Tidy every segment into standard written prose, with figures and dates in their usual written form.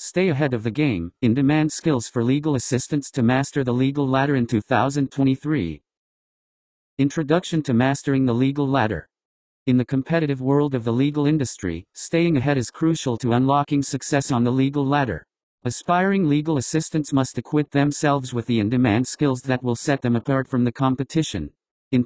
Stay ahead of the game. In-demand skills for legal assistants to master the legal ladder in 2023. Introduction to mastering the legal ladder. In the competitive world of the legal industry, staying ahead is crucial to unlocking success on the legal ladder. Aspiring legal assistants must equip themselves with the in-demand skills that will set them apart from the competition. In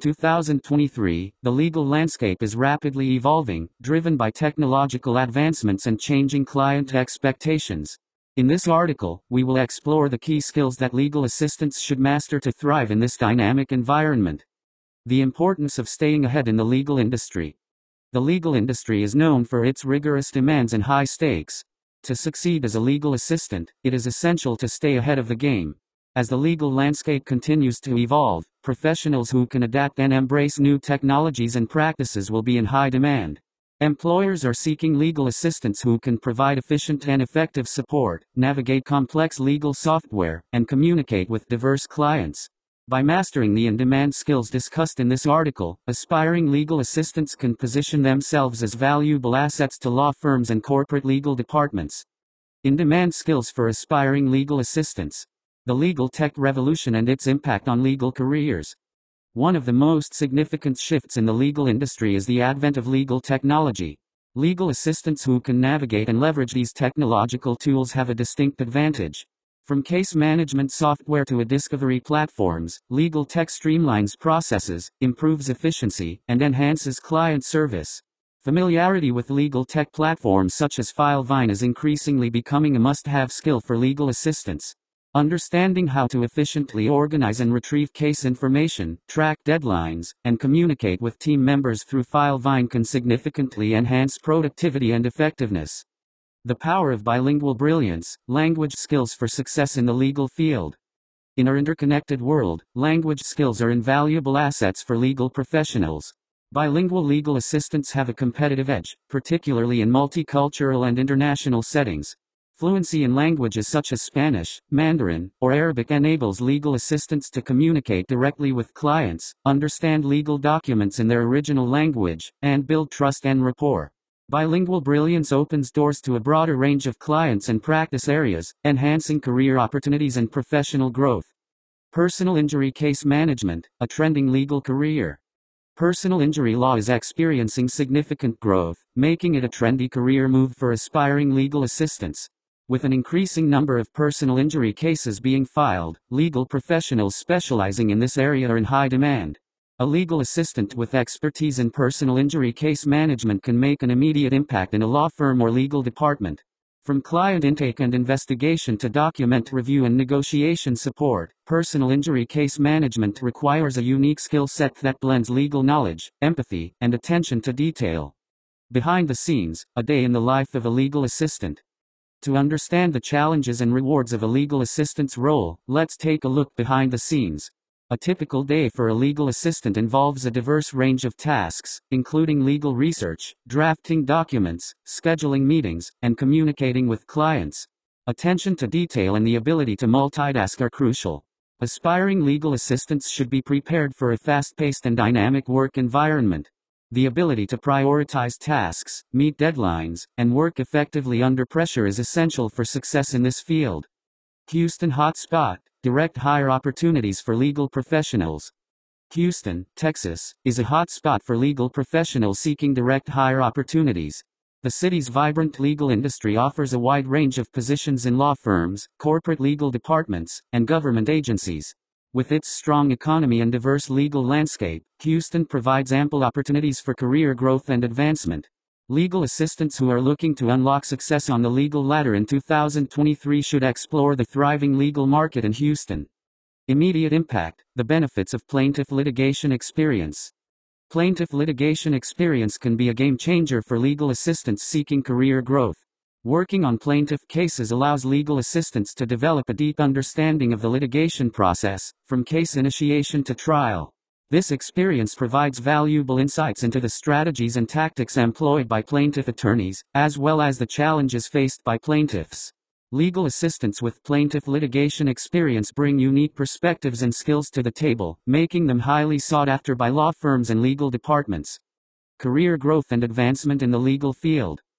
2023, the legal landscape is rapidly evolving, driven by technological advancements and changing client expectations. In this article, we will explore the key skills that legal assistants should master to thrive in this dynamic environment. The importance of staying ahead in the legal industry. The legal industry is known for its rigorous demands and high stakes. To succeed as a legal assistant, it is essential to stay ahead of the game. As the legal landscape continues to evolve, professionals who can adapt and embrace new technologies and practices will be in high demand. Employers are seeking legal assistants who can provide efficient and effective support, navigate complex legal software, and communicate with diverse clients. By mastering the in-demand skills discussed in this article, aspiring legal assistants can position themselves as valuable assets to law firms and corporate legal departments. In-demand skills for aspiring legal assistants. The legal tech revolution and its impact on legal careers. One of the most significant shifts in the legal industry is the advent of legal technology. Legal assistants who can navigate and leverage these technological tools have a distinct advantage. From case management software to e-discovery platforms, legal tech streamlines processes, improves efficiency, and enhances client service. Familiarity with legal tech platforms such as Filevine is increasingly becoming a must-have skill for legal assistants. Understanding how to efficiently organize and retrieve case information, track deadlines, and communicate with team members through Filevine can significantly enhance productivity and effectiveness. The power of bilingual brilliance, language skills for success in the legal field. In our interconnected world, language skills are invaluable assets for legal professionals. Bilingual legal assistants have a competitive edge, particularly in multicultural and international settings. Fluency in languages such as Spanish, Mandarin, or Arabic enables legal assistants to communicate directly with clients, understand legal documents in their original language, and build trust and rapport. Bilingual brilliance opens doors to a broader range of clients and practice areas, enhancing career opportunities and professional growth. Personal injury case management, a trending legal career. Personal injury law is experiencing significant growth, making it a trendy career move for aspiring legal assistants. With an increasing number of personal injury cases being filed, legal professionals specializing in this area are in high demand. A legal assistant with expertise in personal injury case management can make an immediate impact in a law firm or legal department. From client intake and investigation to document review and negotiation support, personal injury case management requires a unique skill set that blends legal knowledge, empathy, and attention to detail. Behind the scenes, a day in the life of a legal assistant. To understand the challenges and rewards of a legal assistant's role, let's take a look behind the scenes. A typical day for a legal assistant involves a diverse range of tasks, including legal research, drafting documents, scheduling meetings, and communicating with clients. Attention to detail and the ability to multitask are crucial. Aspiring legal assistants should be prepared for a fast-paced and dynamic work environment. The ability to prioritize tasks, meet deadlines, and work effectively under pressure is essential for success in this field. Houston Hotspot, direct hire opportunities for legal professionals. Houston, Texas, is a hotspot for legal professionals seeking direct hire opportunities. The city's vibrant legal industry offers a wide range of positions in law firms, corporate legal departments, and government agencies. With its strong economy and diverse legal landscape, Houston provides ample opportunities for career growth and advancement. Legal assistants who are looking to unlock success on the legal ladder in 2023 should explore the thriving legal market in Houston. Immediate impact, the benefits of plaintiff litigation experience. Plaintiff litigation experience can be a game changer for legal assistants seeking career growth. Working on plaintiff cases allows legal assistants to develop a deep understanding of the litigation process, from case initiation to trial. This experience provides valuable insights into the strategies and tactics employed by plaintiff attorneys, as well as the challenges faced by plaintiffs. Legal assistants with plaintiff litigation experience bring unique perspectives and skills to the table, making them highly sought after by law firms and legal departments. Career growth and advancement in the legal field.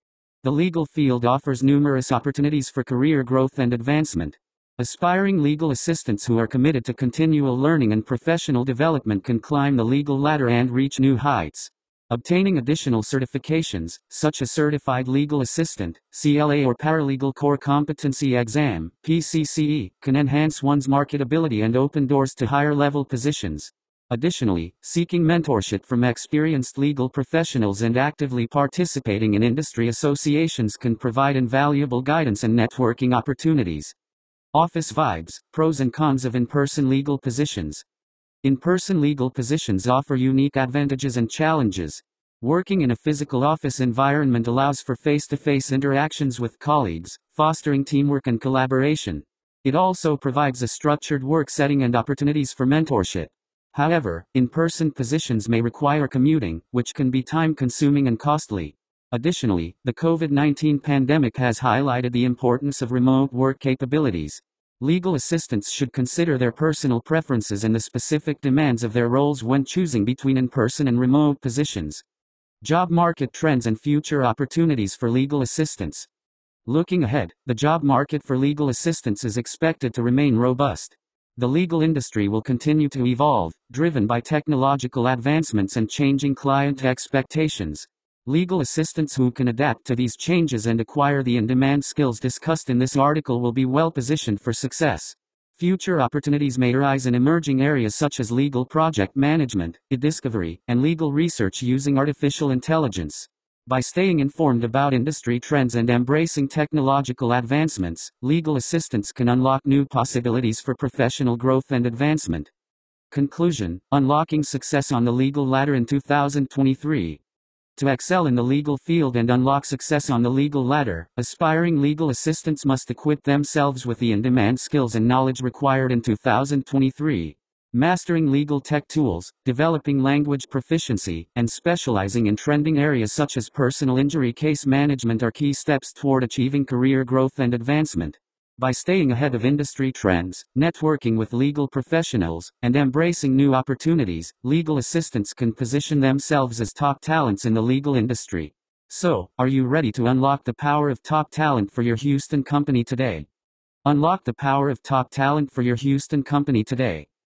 The legal field offers numerous opportunities for career growth and advancement. Aspiring legal assistants who are committed to continual learning and professional development can climb the legal ladder and reach new heights. Obtaining additional certifications, such as Certified Legal Assistant, CLA, or Paralegal Core Competency Exam, PCCE, can enhance one's marketability and open doors to higher-level positions. Additionally, seeking mentorship from experienced legal professionals and actively participating in industry associations can provide invaluable guidance and networking opportunities. Office vibes, pros and cons of in-person legal positions. In-person legal positions offer unique advantages and challenges. Working in a physical office environment allows for face-to-face interactions with colleagues, fostering teamwork and collaboration. It also provides a structured work setting and opportunities for mentorship. However, in-person positions may require commuting, which can be time-consuming and costly. Additionally, the COVID-19 pandemic has highlighted the importance of remote work capabilities. Legal assistants should consider their personal preferences and the specific demands of their roles when choosing between in-person and remote positions. Job market trends and future opportunities for legal assistants. Looking ahead, the job market for legal assistants is expected to remain robust. The legal industry will continue to evolve, driven by technological advancements and changing client expectations. Legal assistants who can adapt to these changes and acquire the in-demand skills discussed in this article will be well positioned for success. Future opportunities may arise in emerging areas such as legal project management, e-discovery, and legal research using artificial intelligence. By staying informed about industry trends and embracing technological advancements, legal assistants can unlock new possibilities for professional growth and advancement. Conclusion: unlocking success on the legal ladder in 2023. To excel in the legal field and unlock success on the legal ladder, aspiring legal assistants must equip themselves with the in-demand skills and knowledge required in 2023. Mastering legal tech tools, developing language proficiency, and specializing in trending areas such as personal injury case management are key steps toward achieving career growth and advancement. By staying ahead of industry trends, networking with legal professionals, and embracing new opportunities, legal assistants can position themselves as top talents in the legal industry. So, are you ready to unlock the power of top talent for your Houston company today? Unlock the power of top talent for your Houston company today.